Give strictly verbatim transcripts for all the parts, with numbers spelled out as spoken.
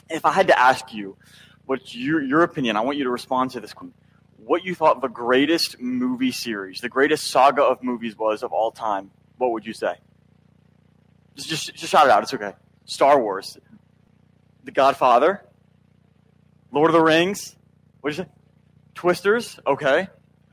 If I had to ask you, what's your, your opinion, I want you to respond to this question. What you thought the greatest movie series, the greatest saga of movies was of all time, what would you say? Just, just, just shout it out. It's okay. Star Wars. The Godfather. Lord of the Rings. What did you say? Twisters. Okay.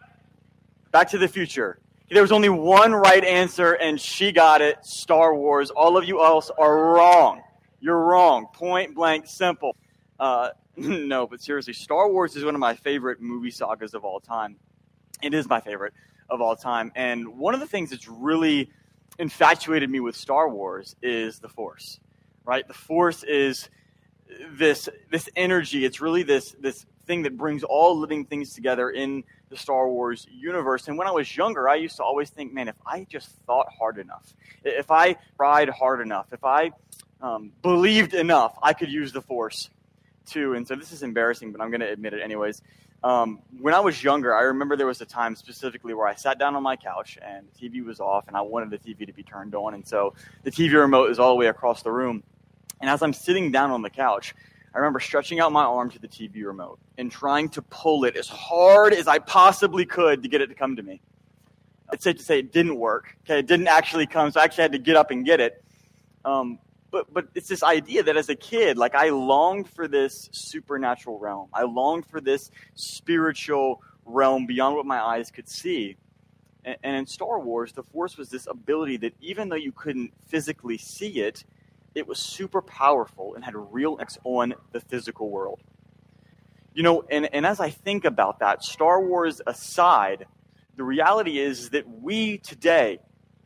Back to the Future. There was only one right answer, and she got it. Star Wars. All of you else are wrong. You're wrong. Point blank simple. Uh, no, but seriously, Star Wars is one of my favorite movie sagas of all time. It is my favorite of all time. And one of the things that's really infatuated me with Star Wars is the Force, right? The Force is this this energy. It's really this this thing that brings all living things together in the Star Wars universe. And when I was younger, I used to always think, man, if I just thought hard enough, if I tried hard enough, if I um, believed enough, I could use the Force too. And so this is embarrassing, but I'm going to admit it anyways. Um, when I was younger, I remember there was a time specifically where I sat down on my couch and the T V was off and I wanted the T V to be turned on. And so the T V remote is all the way across the room. And as I'm sitting down on the couch, I remember stretching out my arm to the T V remote and trying to pull it as hard as I possibly could to get it to come to me. It's safe to say it didn't work. Okay, it didn't actually come, so I actually had to get up and get it. Um, but but it's this idea that as a kid, like I longed for this supernatural realm. I longed for this spiritual realm beyond what my eyes could see. And, and in Star Wars, the Force was this ability that even though you couldn't physically see it, it was super powerful and had a real effects on the physical world. You know, and, and as I think about that, Star Wars aside, the reality is that we today,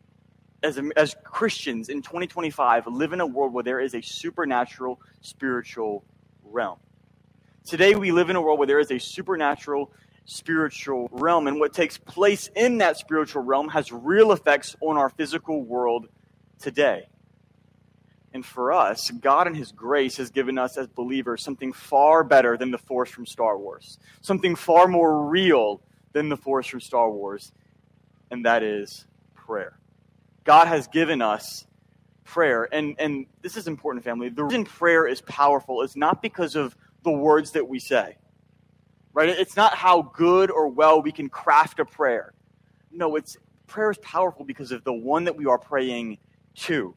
as a, as Christians in twenty twenty-five, live in a world where there is a supernatural spiritual realm. Today we live in a world where there is a supernatural spiritual realm, and what takes place in that spiritual realm has real effects on our physical world today. And for us, God in His grace has given us as believers something far better than the Force from Star Wars. Something far more real than the Force from Star Wars. And that is prayer. God has given us prayer. And, and this is important, family. The reason prayer is powerful is not because of the words that we say. Right? It's not how good or well we can craft a prayer. No, it's prayer is powerful because of the one that we are praying to.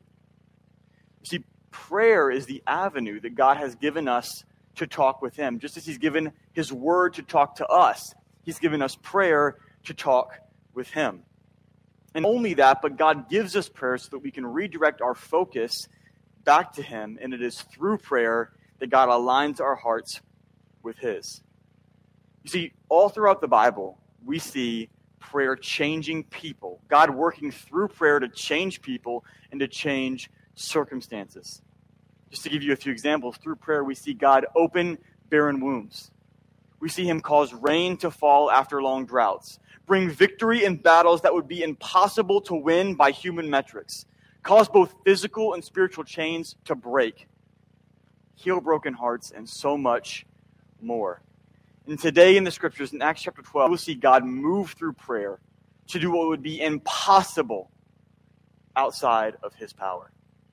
You see, prayer is the avenue that God has given us to talk with Him. Just as He's given His word to talk to us, He's given us prayer to talk with Him. And only that, but God gives us prayer so that we can redirect our focus back to Him. And it is through prayer that God aligns our hearts with His. You see, all throughout the Bible, we see prayer changing people. God working through prayer to change people and to change circumstances. Just to give you a few examples, through prayer we see God open barren wombs. We see Him cause rain to fall after long droughts, bring victory in battles that would be impossible to win by human metrics, cause both physical and spiritual chains to break, heal broken hearts, and so much more. And today in the scriptures, in Acts chapter twelve, we'll see God move through prayer to do what would be impossible outside of His power.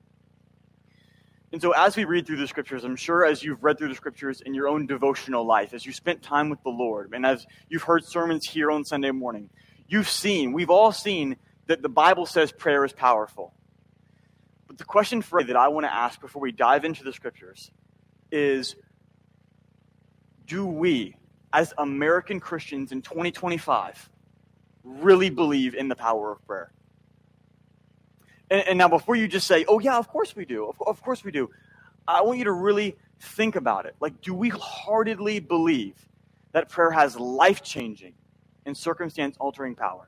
And so as we read through the scriptures, I'm sure as you've read through the scriptures in your own devotional life, as you spent time with the Lord, and as you've heard sermons here on Sunday morning, you've seen, we've all seen that the Bible says prayer is powerful. But the question for that I want to ask before we dive into the scriptures is, do we, as American Christians in twenty twenty-five, really believe in the power of prayer? And, and now before you just say, oh yeah, of course we do, of, of course we do, I want you to really think about it. Like, do we wholeheartedly believe that prayer has life-changing and circumstance-altering power?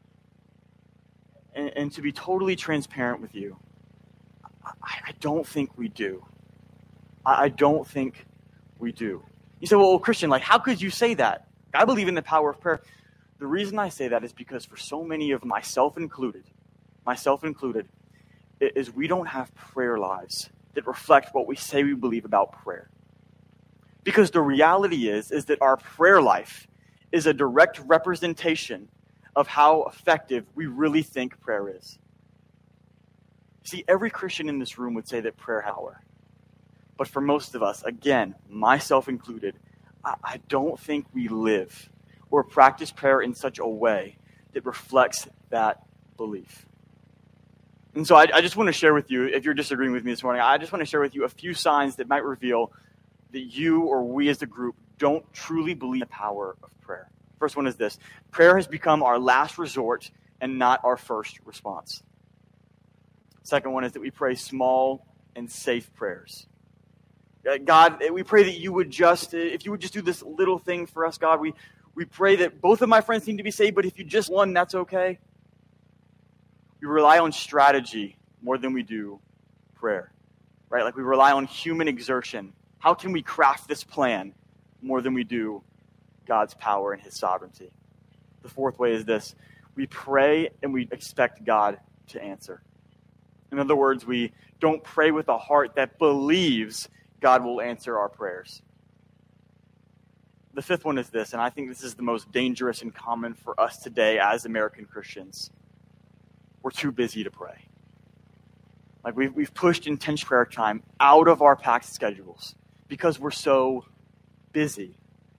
And, and to be totally transparent with you, I, I don't think we do. I, I don't think we do. You say, well, Christian, like, how could you say that? I believe in the power of prayer. The reason I say that is because for so many of myself included, myself included, is we don't have prayer lives that reflect what we say we believe about prayer. Because the reality is, is that our prayer life is a direct representation of how effective we really think prayer is. See, every Christian in this room would say that prayer has power. But for most of us, again, myself included, I, I don't think we live or practice prayer in such a way that reflects that belief. And so I, I just want to share with you, if you're disagreeing with me this morning, I just want to share with you a few signs that might reveal that you or we as a group don't truly believe in the power of prayer. First one is this: prayer has become our last resort and not our first response. Second one is that we pray small and safe prayers. God, we pray that you would just, if you would just do this little thing for us, God, we, we pray that both of my friends need to be saved, but if you just one, that's okay. We rely on strategy more than we do prayer, right? Like we rely on human exertion. How can we craft this plan more than we do God's power and his sovereignty? The fourth way is this: we pray and we expect God to answer. In other words, we don't pray with a heart that believes God will answer our prayers. The fifth one is this, and I think this is the most dangerous and common for us today as American Christians. We're too busy to pray. Like we've, we've pushed intense prayer time out of our packed schedules because we're so busy.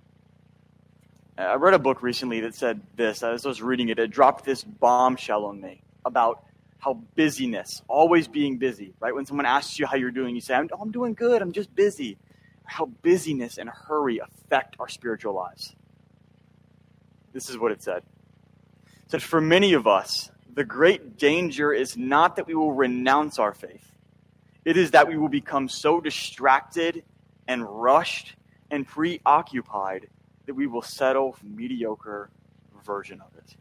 I read a book recently that said this. As I was reading it, it dropped this bombshell on me about how busyness, always being busy, right? When someone asks you how you're doing, you say, I'm, oh, I'm doing good, I'm just busy. How busyness and hurry affect our spiritual lives. This is what it said. It said, for many of us, the great danger is not that we will renounce our faith. It is that we will become so distracted and rushed and preoccupied that we will settle for a mediocre version of it.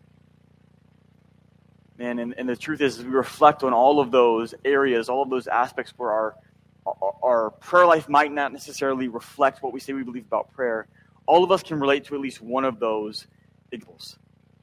Man, and, and the truth is, as we reflect on all of those areas, all of those aspects where our, our, our prayer life might not necessarily reflect what we say we believe about prayer, all of us can relate to at least one of those examples.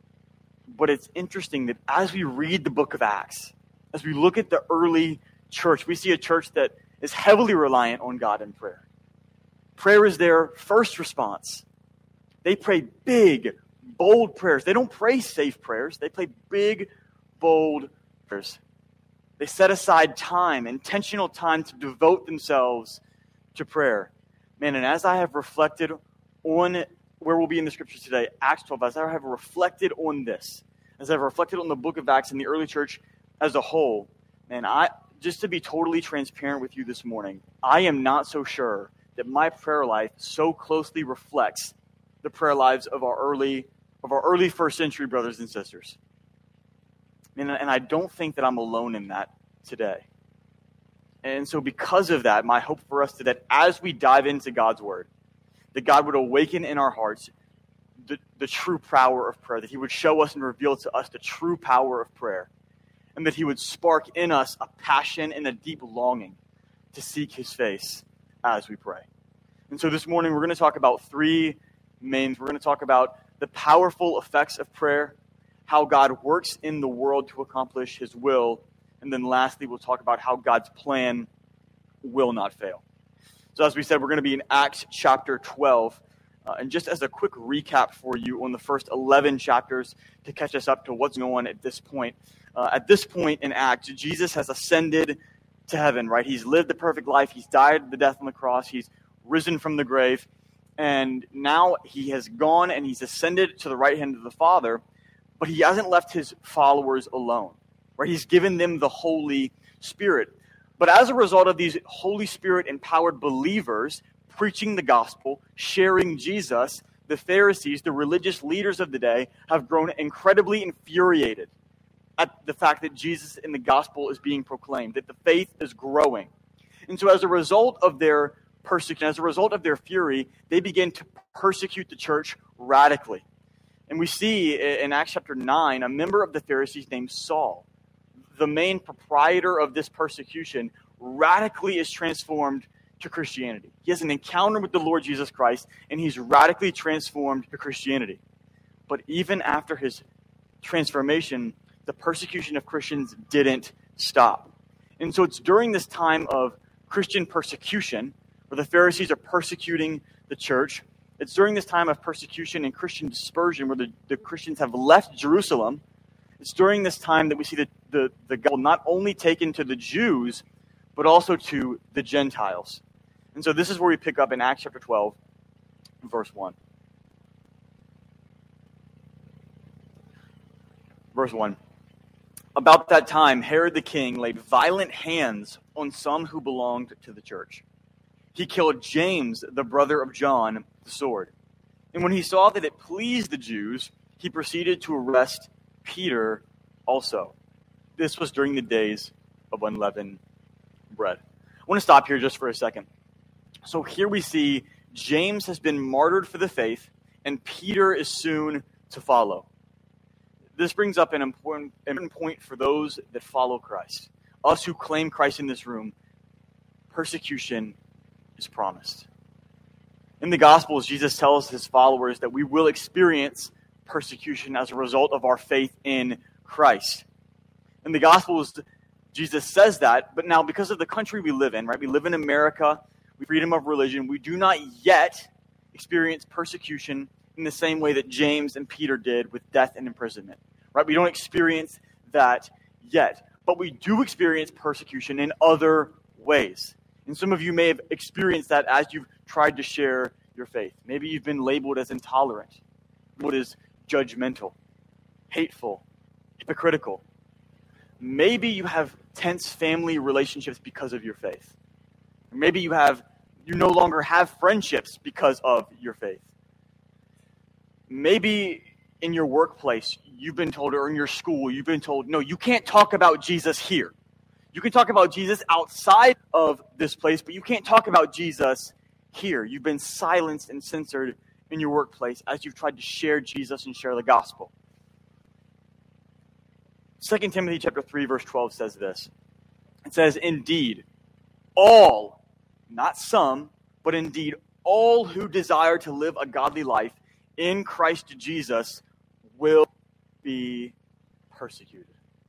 But it's interesting that as we read the book of Acts, as we look at the early church, we see a church that is heavily reliant on God in prayer. Prayer is their first response. They pray big, bold prayers. They don't pray safe prayers. They pray big, bold prayers. They set aside time, intentional time to devote themselves to prayer. Man, and as I have reflected on where we'll be in the scriptures today, Acts twelve, as I have reflected on this, as I've reflected on the book of Acts and the early church as a whole, man, I just to be totally transparent with you this morning, I am not so sure that my prayer life so closely reflects the prayer lives of our early of our early first century brothers and sisters. And, and I don't think that I'm alone in that today. And so because of that, my hope for us today, as we dive into God's word, that God would awaken in our hearts the, the true power of prayer, that he would show us and reveal to us the true power of prayer, and that he would spark in us a passion and a deep longing to seek his face as we pray. And so this morning, we're going to talk about three main. We're going to talk about the powerful effects of prayer, how God works in the world to accomplish his will, and then lastly, we'll talk about how God's plan will not fail. So as we said, we're going to be in Acts chapter twelve. Uh, and just as a quick recap for you on the first eleven chapters to catch us up to what's going on at this point. Uh, at this point in Acts, Jesus has ascended to heaven, right? He's lived the perfect life. He's died the death on the cross. He's risen from the grave. And now he has gone and he's ascended to the right hand of the Father, but he hasn't left his followers alone, right? He's given them the Holy Spirit. But as a result of these Holy Spirit-empowered believers preaching the gospel, sharing Jesus, the Pharisees, the religious leaders of the day, have grown incredibly infuriated at the fact that Jesus in the gospel is being proclaimed, that the faith is growing. And so as a result of their persecution, as a result of their fury, they begin to persecute the church radically. And we see in Acts chapter nine, a member of the Pharisees named Saul, the main proprietor of this persecution, radically is transformed to Christianity. He has an encounter with the Lord Jesus Christ, and he's radically transformed to Christianity. But even after his transformation, the persecution of Christians didn't stop. And so it's during this time of Christian persecution, where the Pharisees are persecuting the church, it's during this time of persecution and Christian dispersion where the, the Christians have left Jerusalem. It's during this time that we see the, the, the gospel not only taken to the Jews, but also to the Gentiles. And so this is where we pick up in Acts chapter twelve, verse one. Verse one. About that time, Herod the king laid violent hands on some who belonged to the church. He killed James, the brother of John, with the sword. And when he saw that it pleased the Jews, he proceeded to arrest Peter also. This was during the days of unleavened bread. I want to stop here just for a second. So here we see James has been martyred for the faith, and Peter is soon to follow. This brings up an important, important point for those that follow Christ. Us who claim Christ in this room, persecution is promised. In the Gospels, Jesus tells his followers that we will experience persecution as a result of our faith in Christ. In the Gospels, Jesus says that, but now because of the country we live in, right? We live in America, we have freedom of religion. We do not yet experience persecution in the same way that James and Peter did with death and imprisonment, right? We don't experience that yet, but we do experience persecution in other ways. And some of you may have experienced that as you've tried to share your faith. Maybe you've been labeled as intolerant, what is judgmental, hateful, hypocritical. Maybe you have tense family relationships because of your faith. Maybe you have you no longer have friendships because of your faith. Maybe in your workplace, you've been told, or in your school, you've been told, no, you can't talk about Jesus here. You can talk about Jesus outside of this place, but you can't talk about Jesus here. You've been silenced and censored in your workplace as you've tried to share Jesus and share the gospel. Second Timothy chapter three, verse twelve says this. It says, indeed, all, not some, but indeed all who desire to live a godly life in Christ Jesus will be persecuted.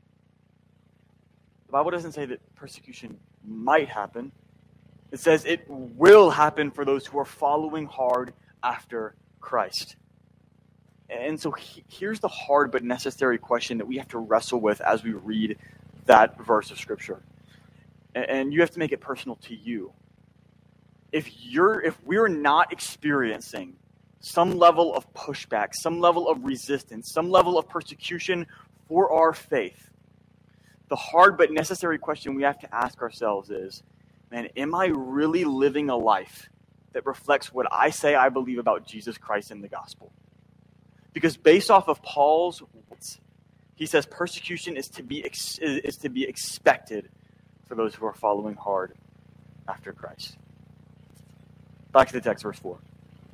The Bible doesn't say that persecution might happen. It says it will happen for those who are following hard after Christ. And so he, here's the hard but necessary question that we have to wrestle with as we read that verse of Scripture. And, and you have to make it personal to you. If you're, if we're not experiencing some level of pushback, some level of resistance, some level of persecution for our faith, the hard but necessary question we have to ask ourselves is, man, am I really living a life that reflects what I say I believe about Jesus Christ and the gospel? Because based off of Paul's words, he says persecution is to be ex- is to be expected for those who are following hard after Christ. Back to the text, verse four.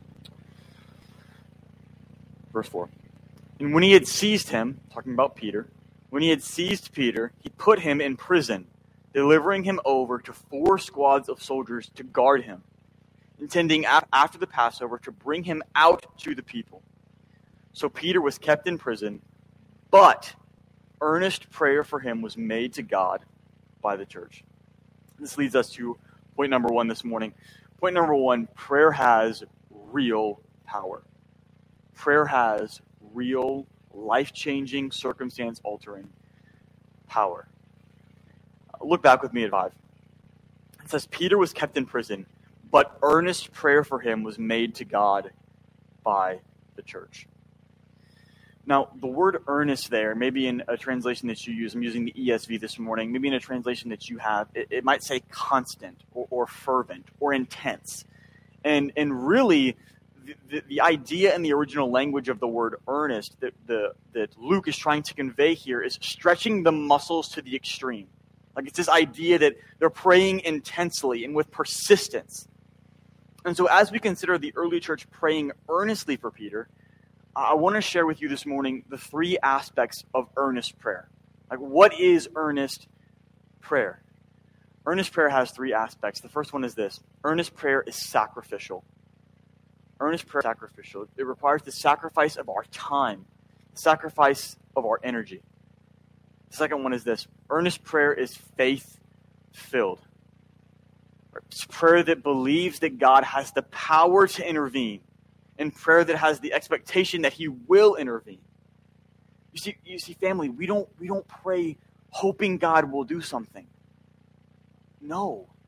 Verse four. And when he had seized him, talking about Peter, when he had seized Peter, he put him in prison, delivering him over to four squads of soldiers to guard him, intending after the Passover to bring him out to the people. So Peter was kept in prison, but earnest prayer for him was made to God by the church. This leads us to point number one this morning. Point number one, prayer has real power. Prayer has real, life-changing, circumstance-altering power. Look back with me at five. It says, Peter was kept in prison, but earnest prayer for him was made to God by the church. Now, the word earnest there, maybe in a translation that you use, I'm using the E S V this morning, maybe in a translation that you have, it, it might say constant or, or fervent or intense. And and really, the, the, the idea in the original language of the word earnest that, the, that Luke is trying to convey here is stretching the muscles to the extreme. Like it's this idea that they're praying intensely and with persistence. And so as we consider the early church praying earnestly for Peter, I want to share with you this morning the three aspects of earnest prayer. Like, what is earnest prayer? Earnest prayer has three aspects. The first one is this. Earnest prayer is sacrificial. Earnest prayer is sacrificial. It requires the sacrifice of our time, the sacrifice of our energy. The second one is this. Earnest prayer is faith-filled. It's prayer that believes that God has the power to intervene, and prayer that has the expectation that he will intervene. You see, you see, family, we don't we don't pray hoping God will do something. No.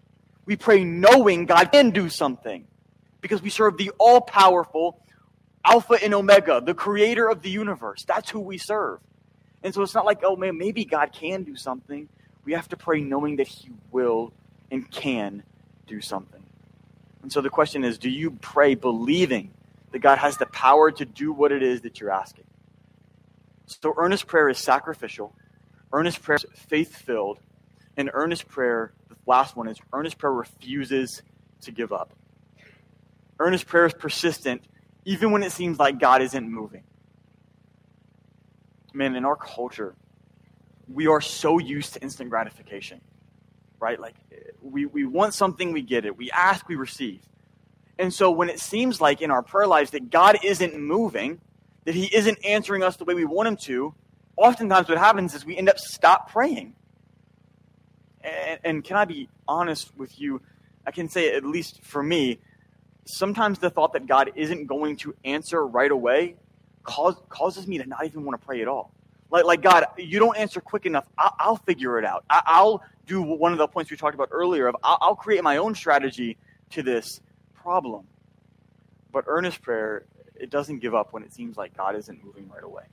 We pray knowing God can do something because we serve the all-powerful Alpha and Omega, the creator of the universe. That's who we serve. And so it's not like, oh man, maybe God can do something. We have to pray knowing that he will and can do something. And so the question is, do you pray believing that God has the power to do what it is that you're asking? So earnest prayer is sacrificial. Earnest prayer is faith-filled. And earnest prayer, the last one is, earnest prayer refuses to give up. Earnest prayer is persistent even when it seems like God isn't moving. Man, in our culture, we are so used to instant gratification, right? Like, we, we want something, we get it. We ask, we receive. And so when it seems like in our prayer lives that God isn't moving, that he isn't answering us the way we want him to, oftentimes what happens is we end up stop praying. And, and can I be honest with you? I can say, at least for me, sometimes the thought that God isn't going to answer right away cause, causes me to not even want to pray at all. Like, like God, you don't answer quick enough. I'll, I'll figure it out. I, I'll do one of the points we talked about earlier of I'll, I'll create my own strategy to this problem. But earnest prayer, it doesn't give up when it seems like God isn't moving right away.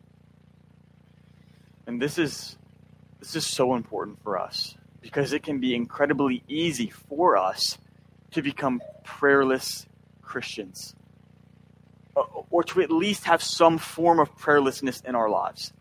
And this is this is so important for us because it can be incredibly easy for us to become prayerless Christians, or to at least have some form of prayerlessness in our lives.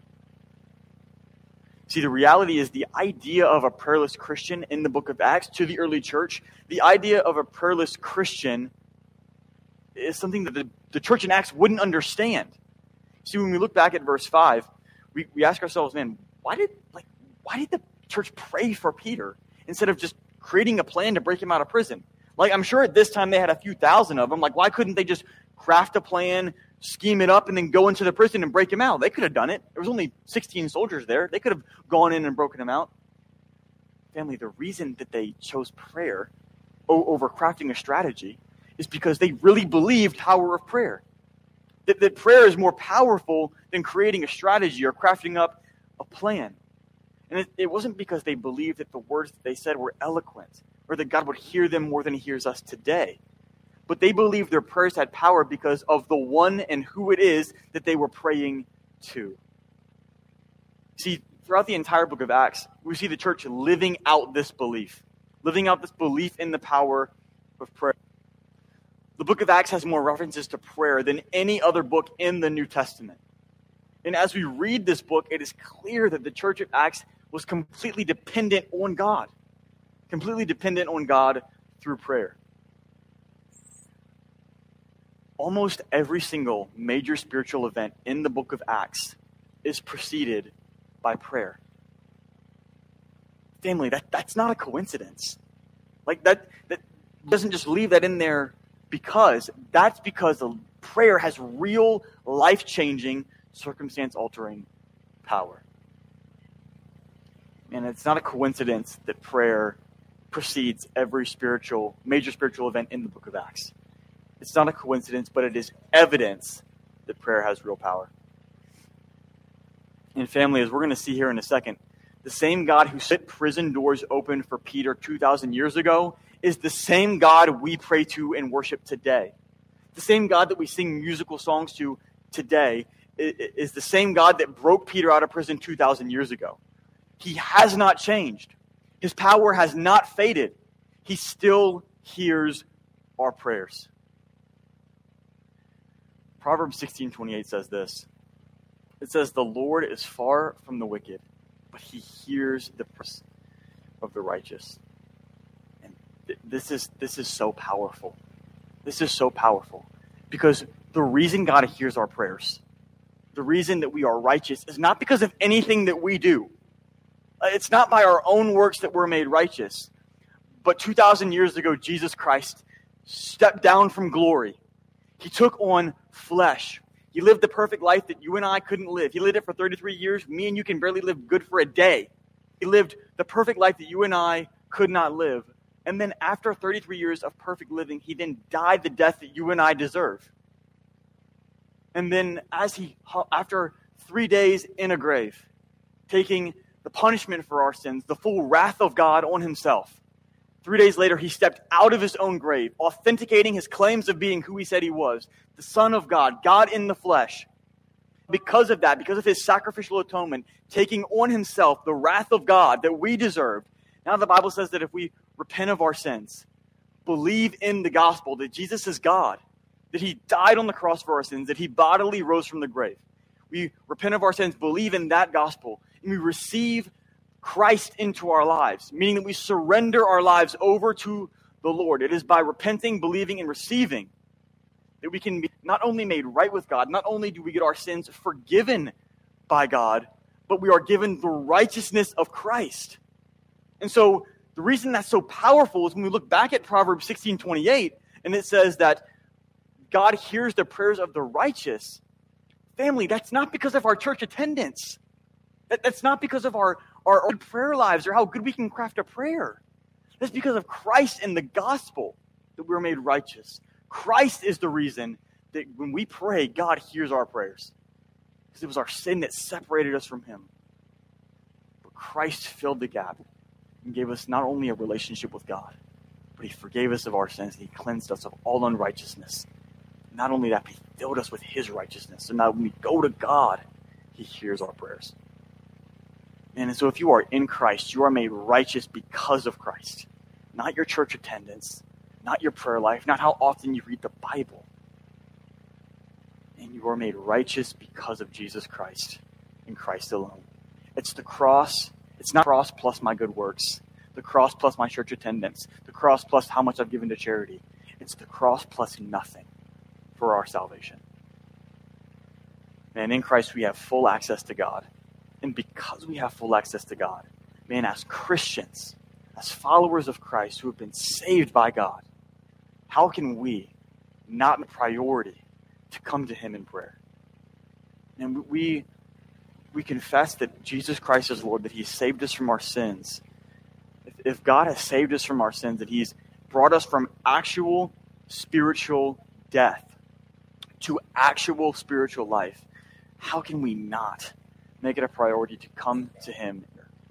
See, the reality is the idea of a prayerless Christian in the book of Acts to the early church, the idea of a prayerless Christian is something that the, the church in Acts wouldn't understand. See, when we look back at verse five, we, we ask ourselves, man, why did like why did the church pray for Peter instead of just creating a plan to break him out of prison? Like, I'm sure at this time they had a few thousand of them. Like, why couldn't they just craft a plan, scheme it up, and then go into the prison and break him out? They could have done it. There was only sixteen soldiers there. They could have gone in and broken him out. Family, the reason that they chose prayer over crafting a strategy is because they really believed the power of prayer. That, that prayer is more powerful than creating a strategy or crafting up a plan. And it, it wasn't because they believed that the words that they said were eloquent or that God would hear them more than he hears us today. But they believed their prayers had power because of the one and who it is that they were praying to. See, throughout the entire book of Acts, we see the church living out this belief, living out this belief in the power of prayer. The book of Acts has more references to prayer than any other book in the New Testament. And as we read this book, it is clear that the church of Acts was completely dependent on God, completely dependent on God through prayer. Almost every single major spiritual event in the book of Acts is preceded by prayer. Family, that, that's not a coincidence. Like that, that doesn't just leave that in there because that's because the prayer has real life-changing, circumstance-altering power. And it's not a coincidence that prayer precedes every spiritual, major spiritual event in the book of Acts. It's not a coincidence, but it is evidence that prayer has real power. And family, as we're going to see here in a second, the same God who set prison doors open for Peter two thousand years ago is the same God we pray to and worship today. The same God that we sing musical songs to today is the same God that broke Peter out of prison two thousand years ago. He has not changed. His power has not faded. He still hears our prayers. Proverbs sixteen twenty-eight says this. It says, "The Lord is far from the wicked, but he hears the prayers of the righteous." And th- this is this is so powerful. This is so powerful. Because the reason God hears our prayers, the reason that we are righteous, is not because of anything that we do. It's not by our own works that we're made righteous. But two thousand years ago, Jesus Christ stepped down from glory. He took on flesh. He lived the perfect life that you and I couldn't live. He lived it for thirty-three years. Me and you can barely live good for a day. He lived the perfect life that you and I could not live. And then after thirty-three years of perfect living, he then died the death that you and I deserve. And then as he, after three days in a grave, taking the punishment for our sins, the full wrath of God on himself, Three days later, he stepped out of his own grave, authenticating his claims of being who he said he was, the Son of God, God in the flesh. Because of that, because of his sacrificial atonement, taking on himself the wrath of God that we deserved, now the Bible says that if we repent of our sins, believe in the gospel that Jesus is God, that he died on the cross for our sins, that he bodily rose from the grave. We repent of our sins, believe in that gospel, and we receive Christ into our lives, meaning that we surrender our lives over to the Lord. It is by repenting, believing, and receiving that we can be not only made right with God, not only do we get our sins forgiven by God, but we are given the righteousness of Christ. And so the reason that's so powerful is when we look back at Proverbs sixteen twenty-eight, and it says that God hears the prayers of the righteous. Family, that's not because of our church attendance. That, that's not because of our, our own prayer lives or how good we can craft a prayer. That's because of Christ and the gospel that we're made righteous. Christ is the reason that when we pray, God hears our prayers. Because it was our sin that separated us from him. But Christ filled the gap and gave us not only a relationship with God, but he forgave us of our sins and he cleansed us of all unrighteousness. Not only that, but he filled us with his righteousness. So now when we go to God, he hears our prayers. And so if you are in Christ, you are made righteous because of Christ. Not your church attendance, not your prayer life, not how often you read the Bible. And you are made righteous because of Jesus Christ and Christ alone. It's the cross. It's not cross plus my good works. The cross plus my church attendance. The cross plus how much I've given to charity. It's the cross plus nothing for our salvation. And in Christ we have full access to God. And because we have full access to God, man, as Christians, as followers of Christ who have been saved by God, how can we not make a priority to come to him in prayer? And we we confess that Jesus Christ is Lord, that he saved us from our sins. If, if God has saved us from our sins, that he's brought us from actual spiritual death to actual spiritual life, how can we not make it a priority to come to him?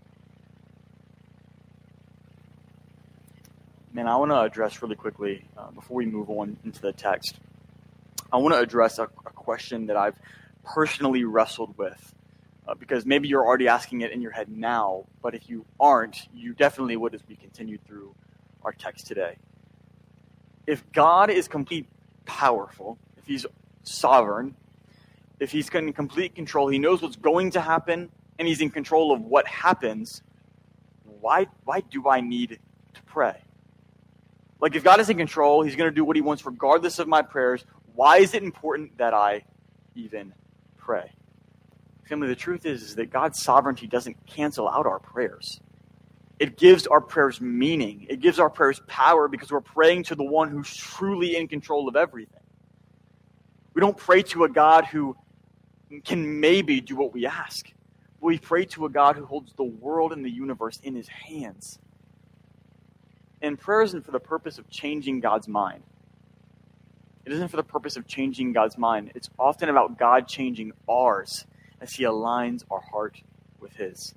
Man, I want to address really quickly, uh, before we move on into the text, I want to address a, a question that I've personally wrestled with, uh, because maybe you're already asking it in your head now, but if you aren't, you definitely would as we continue through our text today. If God is complete powerful, if he's sovereign, if he's in complete control, he knows what's going to happen, and he's in control of what happens, why why do I need to pray? Like, if God is in control, he's going to do what he wants regardless of my prayers. Why is it important that I even pray? Family, the truth is, is that God's sovereignty doesn't cancel out our prayers. It gives our prayers meaning. It gives our prayers power because we're praying to the one who's truly in control of everything. We don't pray to a God who can maybe do what we ask. We pray to a God who holds the world and the universe in his hands. And prayer isn't for the purpose of changing God's mind. It isn't for the purpose of changing God's mind. It's often about God changing ours as he aligns our heart with his.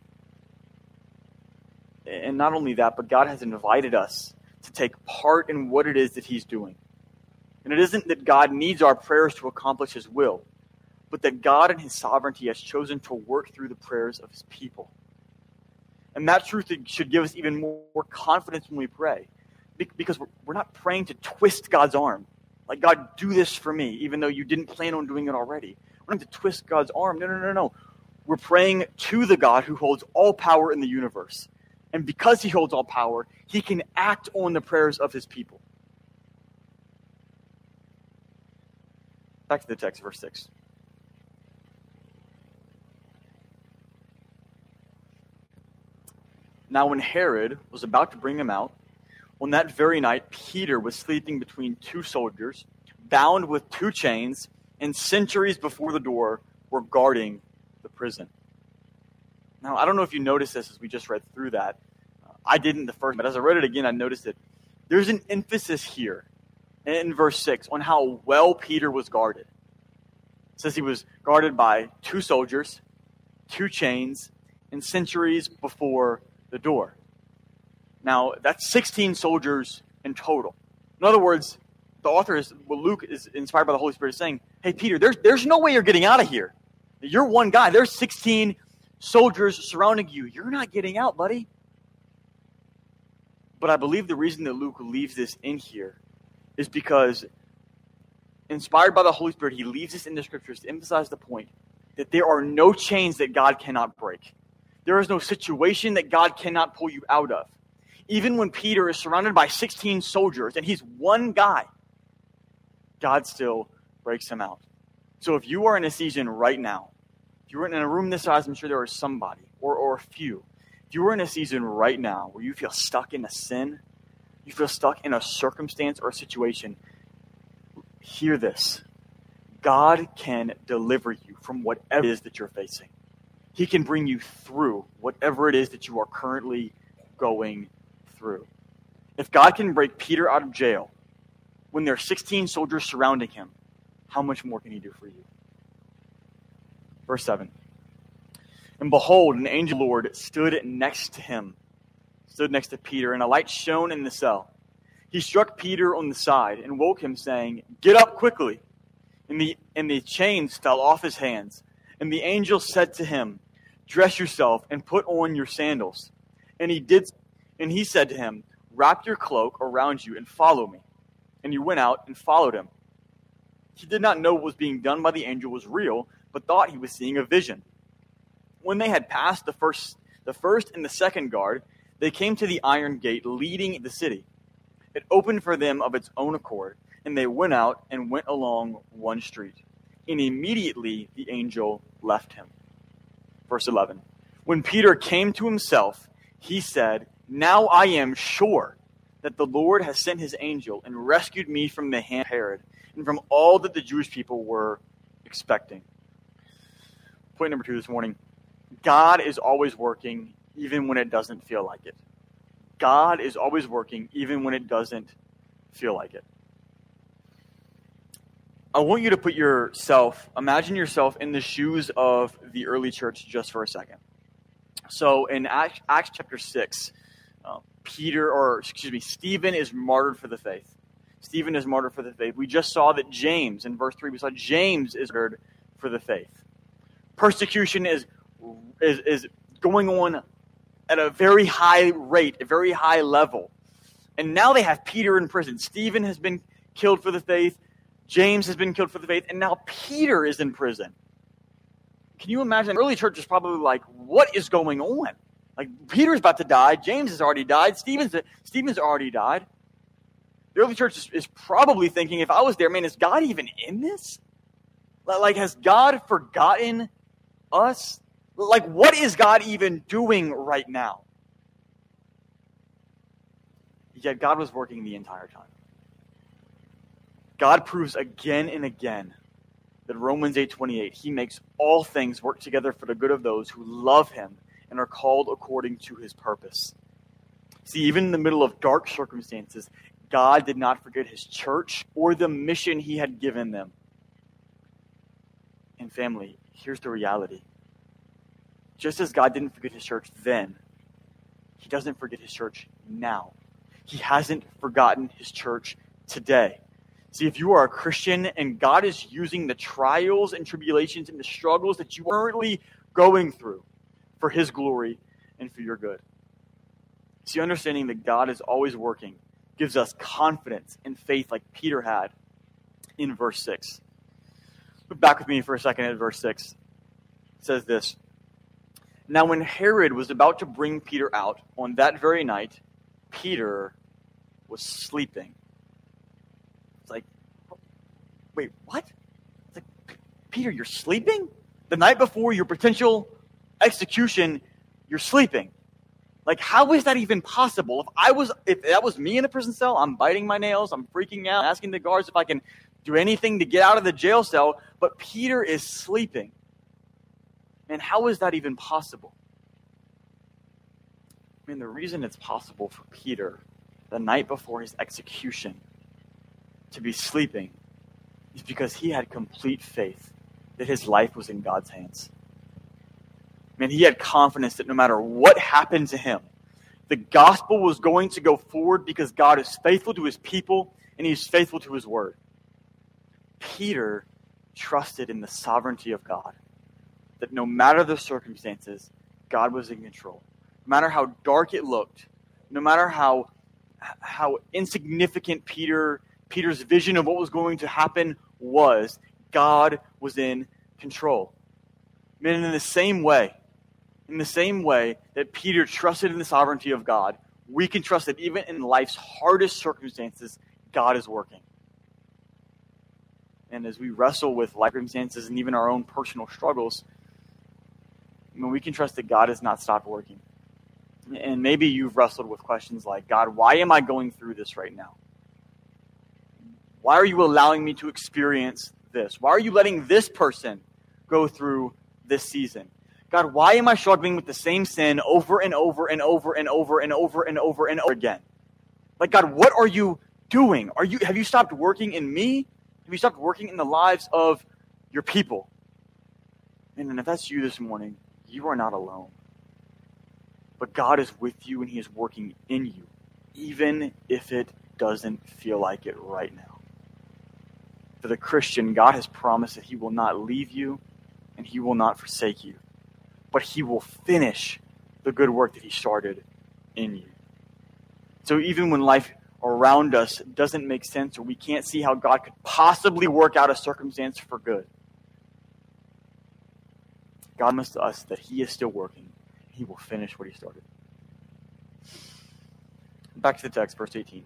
And not only that, but God has invited us to take part in what it is that he's doing. And it isn't that God needs our prayers to accomplish his will, but that God in his sovereignty has chosen to work through the prayers of his people. And that truth should give us even more confidence when we pray, because we're not praying to twist God's arm. Like, God, do this for me, even though you didn't plan on doing it already. We're not to twist God's arm. No, no, no, no. We're praying to the God who holds all power in the universe. And because he holds all power, he can act on the prayers of his people. Back to the text, verse six. Now when Herod was about to bring him out, on that very night Peter was sleeping between two soldiers, bound with two chains, and sentries before the door were guarding the prison. Now, I don't know if you noticed this as we just read through that. Uh, I didn't the first, but as I read it again, I noticed that there's an emphasis here in verse six on how well Peter was guarded. It says he was guarded by two soldiers, two chains, and sentries before the door. Now, that's sixteen soldiers in total. In other words, the author is, well, Luke is inspired by the Holy Spirit saying, hey, Peter, there's, there's no way you're getting out of here. You're one guy. There's sixteen soldiers surrounding you. You're not getting out, buddy. But I believe the reason that Luke leaves this in here is because, inspired by the Holy Spirit, he leaves this in the scriptures to emphasize the point that there are no chains that God cannot break. There is no situation that God cannot pull you out of. Even when Peter is surrounded by sixteen soldiers and he's one guy, God still breaks him out. So if you are in a season right now, if you're in a room this size, I'm sure there is somebody or, or a few. If you are in a season right now where you feel stuck in a sin, you feel stuck in a circumstance or a situation, hear this. God can deliver you from whatever it is that you're facing. He can bring you through whatever it is that you are currently going through. If God can break Peter out of jail when there are sixteen soldiers surrounding him, how much more can he do for you? Verse seven. And behold, an angel of the Lord stood next to him, stood next to Peter, and a light shone in the cell. He struck Peter on the side and woke him, saying, "Get up quickly." And the, and the chains fell off his hands. And the angel said to him, "Dress yourself and put on your sandals." And he did, and he said to him, "Wrap your cloak around you and follow me." And he went out and followed him. He did not know what was being done by the angel was real, but thought he was seeing a vision. When they had passed the first, the first and the second guard, they came to the iron gate leading the city. It opened for them of its own accord, and they went out and went along one street. And immediately the angel left him. Verse eleven. When Peter came to himself, he said, "Now I am sure that the Lord has sent his angel and rescued me from the hand of Herod and from all that the Jewish people were expecting." Point number two this morning. God is always working even when it doesn't feel like it. God is always working even when it doesn't feel like it. I want you to put yourself, imagine yourself in the shoes of the early church just for a second. So in Acts, Acts chapter six, uh, Peter, or excuse me, Stephen is martyred for the faith. Stephen is martyred for the faith. We just saw that James, in verse three, we saw James is martyred for the faith. Persecution is, is, is going on at a very high rate, a very high level. And now they have Peter in prison. Stephen has been killed for the faith. James has been killed for the faith. And now Peter is in prison. Can you imagine? The early church is probably like, what is going on? Like, Peter's about to die. James has already died. Stephen's, Stephen's already died. The early church is, is probably thinking, if I was there, man, is God even in this? Like, has God forgotten us? Like, what is God even doing right now? Yet God was working the entire time. God proves again and again that Romans eight twenty-eight, he makes all things work together for the good of those who love him and are called according to his purpose. See, even in the middle of dark circumstances, God did not forget his church or the mission he had given them. And family, here's the reality. Just as God didn't forget his church then, he doesn't forget his church now. He hasn't forgotten his church today. See, if you are a Christian and God is using the trials and tribulations and the struggles that you are currently going through for his glory and for your good. See, understanding that God is always working gives us confidence and faith like Peter had in verse six. Look back with me for a second at verse six. It says this. Now when Herod was about to bring Peter out on that very night, Peter was sleeping. It's like, wait, what? It's like, Peter, you're sleeping? The night before your potential execution, you're sleeping. Like, how is that even possible? If I was, if that was me in a prison cell, I'm biting my nails, I'm freaking out, asking the guards if I can do anything to get out of the jail cell, but Peter is sleeping. And how is that even possible? I mean, the reason it's possible for Peter, the night before his execution, to be sleeping is because he had complete faith that his life was in God's hands. I mean, he had confidence that no matter what happened to him, The gospel was going to go forward because God is faithful to his people and he's faithful to his word. Peter trusted in the sovereignty of God, that no matter the circumstances, God was in control. No matter how dark it looked, no matter how how insignificant Peter Peter's vision of what was going to happen was, God was in control. And in the same way, in the same way that Peter trusted in the sovereignty of God, we can trust that even in life's hardest circumstances, God is working. And as we wrestle with life circumstances and even our own personal struggles, I mean, we can trust that God has not stopped working. And maybe you've wrestled with questions like, God, why am I going through this right now? Why are you allowing me to experience this? Why are you letting this person go through this season? God, why am I struggling with the same sin over and over and over and over and over and over and over again? Like, God, what are you doing? Are you have you stopped working in me? Have you stopped working in the lives of your people? And if that's you this morning, you are not alone. But God is with you and he is working in you, even if it doesn't feel like it right now. For the Christian, God has promised that he will not leave you and he will not forsake you, but he will finish the good work that he started in you. So even when life around us doesn't make sense or we can't see how God could possibly work out a circumstance for good, God promised to us that he is still working. He will finish what he started. Back to the text, verse eighteen.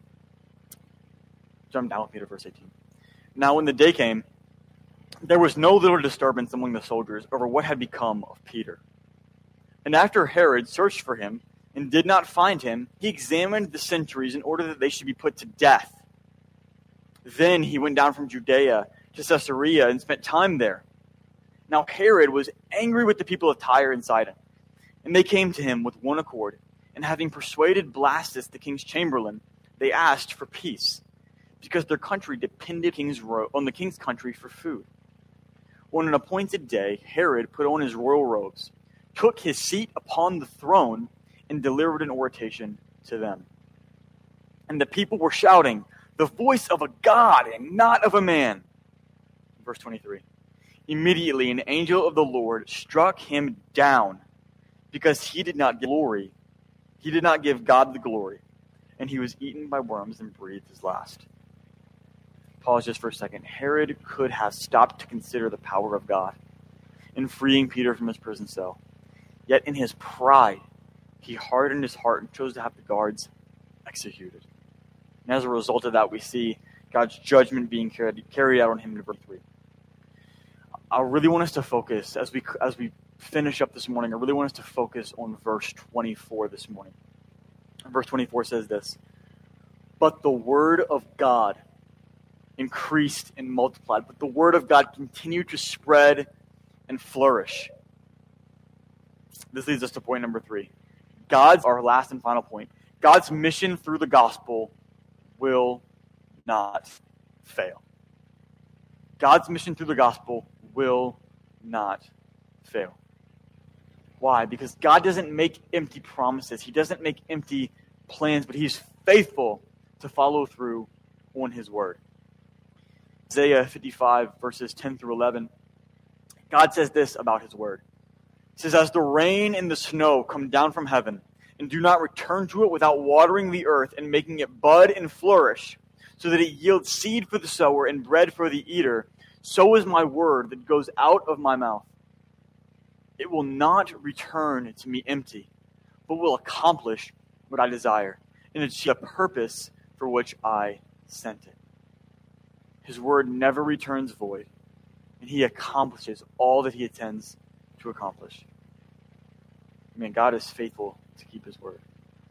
Jump down with me to verse eighteen. Now when the day came, there was no little disturbance among the soldiers over what had become of Peter. And after Herod searched for him and did not find him, he examined the sentries in order that they should be put to death. Then he went down from Judea to Caesarea and spent time there. Now Herod was angry with the people of Tyre and Sidon, and they came to him with one accord, and having persuaded Blastus, the king's chamberlain, they asked for peace, because their country depended king's ro- on the king's country for food. On an appointed day, Herod put on his royal robes, took his seat upon the throne, and delivered an oration to them. And the people were shouting, "The voice of a God and not of a man." Verse twenty-three. Immediately an angel of the Lord struck him down, because he did not give glory. He did not give God the glory, and he was eaten by worms and breathed his last. Pause just for a second. Herod could have stopped to consider the power of God in freeing Peter from his prison cell. Yet in his pride, he hardened his heart and chose to have the guards executed. And as a result of that, we see God's judgment being carried, carried out on him in verse three. I really want us to focus, as we as we finish up this morning, I really want us to focus on verse twenty-four this morning. Verse twenty-four says this: "But the word of God increased and multiplied." But the word of God continued to spread and flourish. This leads us to point number three. God's, our last and final point, God's mission through the gospel will not fail. God's mission through the gospel will not fail. Why? Because God doesn't make empty promises. He doesn't make empty plans, but he's faithful to follow through on his word. Isaiah fifty-five, verses ten through eleven, God says this about his word. He says, "As the rain and the snow come down from heaven, and do not return to it without watering the earth and making it bud and flourish, so that it yields seed for the sower and bread for the eater, so is my word that goes out of my mouth. It will not return to me empty, but will accomplish what I desire, and achieve the purpose for which I sent it." His word never returns void, and he accomplishes all that he intends to accomplish. I mean, God is faithful to keep his word.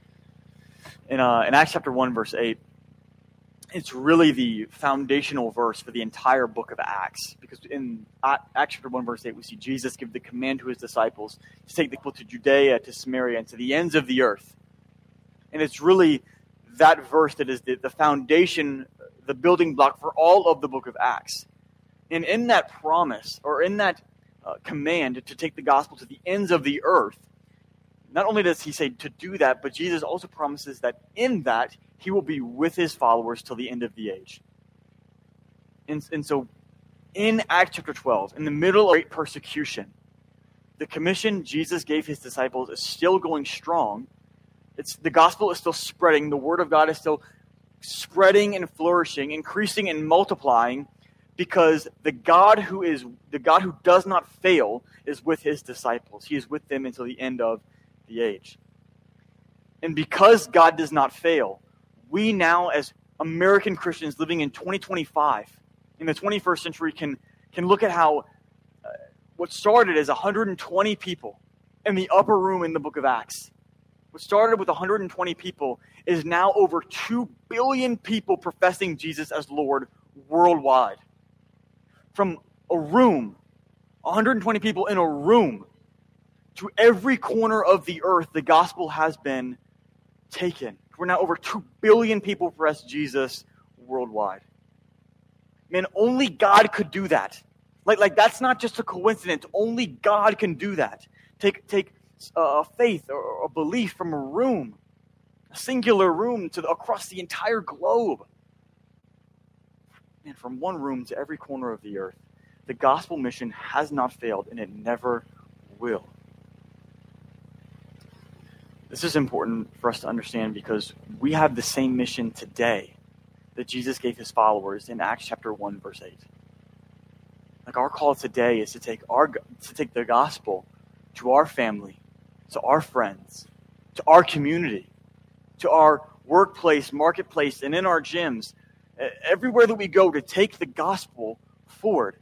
In, uh, in Acts chapter one, verse eight, it's really the foundational verse for the entire book of Acts. Because in Acts chapter one, verse eight, we see Jesus give the command to his disciples to take the people to Judea, to Samaria, and to the ends of the earth. And it's really that verse that is the, the foundation, the building block for all of the book of Acts. And in that promise, or in that uh, command to take the gospel to the ends of the earth, not only does he say to do that, but Jesus also promises that in that, he will be with his followers till the end of the age. And, and so in Acts chapter twelve, in the middle of great persecution, the commission Jesus gave his disciples is still going strong. It's, the gospel is still spreading. The word of God is still spreading and flourishing, increasing and multiplying, because the God who is the God who does not fail is with his disciples. He is with them until the end of the age. And because God does not fail, we now as American Christians living in twenty twenty-five, in the twenty-first century, can, can look at how uh, what started as one hundred twenty people in the upper room in the book of Acts, what started with one hundred twenty people is now over two billion people professing Jesus as Lord worldwide. From a room, one hundred twenty people in a room, to every corner of the earth, the gospel has been taken. We're now over two billion people profess Jesus worldwide. Man, only God could do that. Like, like that's not just a coincidence. Only God can do that. Take, take a faith or a belief from a room, a singular room, to the, across the entire globe. Man, from one room to every corner of the earth, the gospel mission has not failed, and it never will. This is important for us to understand because we have the same mission today that Jesus gave his followers in Acts chapter one, verse eight. Like, our call today is to take our to take the gospel to our family, to our friends, to our community, to our workplace, marketplace, and in our gyms, everywhere that we go, to take the gospel forward.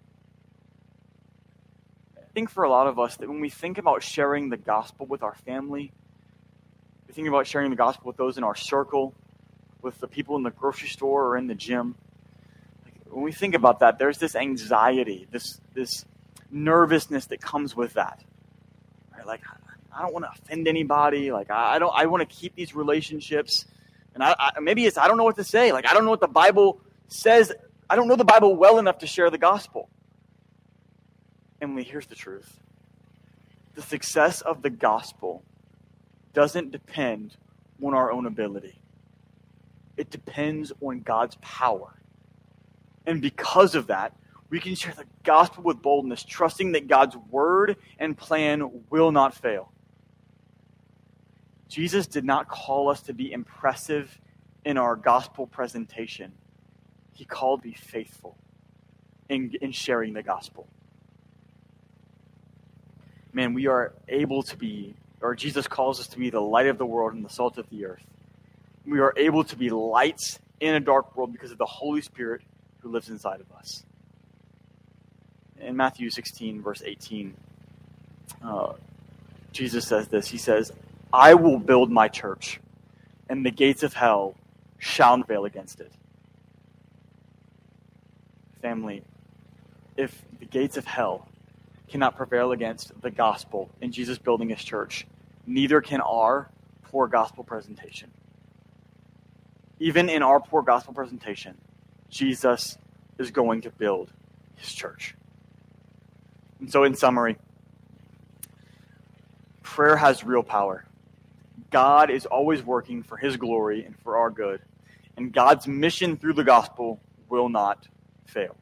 I think for a lot of us that when we think about sharing the gospel with our family, we think about sharing the gospel with those in our circle, with the people in the grocery store or in the gym. Like, when we think about that, there's this anxiety, this this nervousness that comes with that. Right? Like, I don't want to offend anybody. Like, I don't. I want to keep these relationships, and I, I maybe it's I don't know what to say. Like, I don't know what the Bible says. I don't know the Bible well enough to share the gospel. Emily, here's the truth: the success of the gospel doesn't depend on our own ability. It depends on God's power. And because of that, we can share the gospel with boldness, trusting that God's word and plan will not fail. Jesus did not call us to be impressive in our gospel presentation. He called to be faithful in, in sharing the gospel. Man, we are able to be, or Jesus calls us to be the light of the world and the salt of the earth. We are able to be lights in a dark world because of the Holy Spirit who lives inside of us. In Matthew sixteen, verse eighteen, uh, Jesus says this. He says, I will build my church, and the gates of hell shall not prevail against it. Family, if the gates of hell cannot prevail against the gospel and Jesus building his church, neither can our poor gospel presentation. Even in our poor gospel presentation, Jesus is going to build his church. And so in summary, prayer has real power. God is always working for his glory and for our good. And God's mission through the gospel will not fail.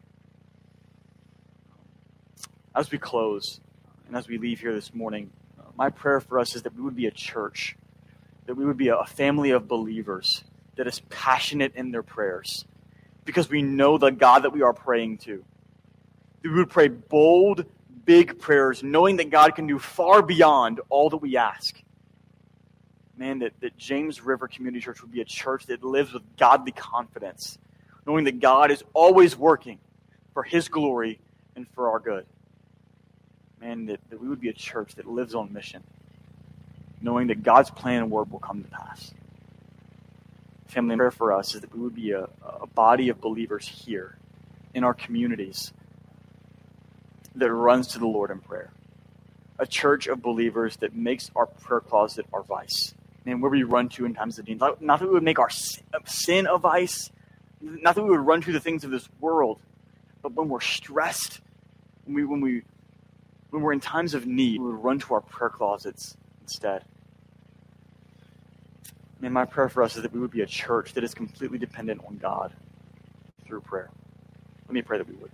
As we close and as we leave here this morning, my prayer for us is that we would be a church, that we would be a family of believers that is passionate in their prayers because we know the God that we are praying to. That we would pray bold, big prayers, knowing that God can do far beyond all that we ask. Man, that, that James River Community Church would be a church that lives with godly confidence, knowing that God is always working for his glory and for our good. Man, that, that we would be a church that lives on mission, knowing that God's plan and word will come to pass. Family, prayer for us is that we would be a, a body of believers here in our communities that runs to the Lord in prayer. A church of believers that makes our prayer closet our vice. And where we run to in times of need. Not, not that we would make our sin a vice, not that we would run to the things of this world, but when we're stressed, when we when we when we're in times of need, we would run to our prayer closets instead. And my prayer for us is that we would be a church that is completely dependent on God through prayer. Let me pray that we would.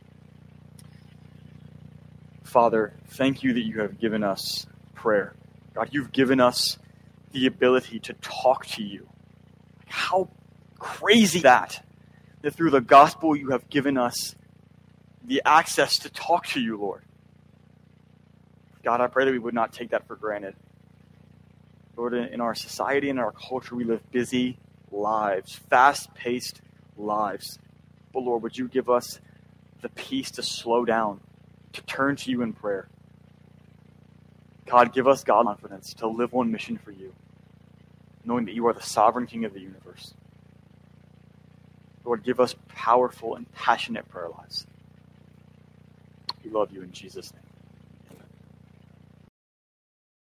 Father, thank you that you have given us prayer. God, you've given us the ability to talk to you. How crazy that, that through the gospel you have given us the access to talk to you, Lord. God, I pray that we would not take that for granted. Lord, in our society and our culture, we live busy lives, fast-paced lives. But Lord, would you give us the peace to slow down, to turn to you in prayer. God, give us God confidence to live on mission for you, knowing that you are the sovereign King of the universe. Lord, give us powerful and passionate prayer lives. We love you in Jesus' name.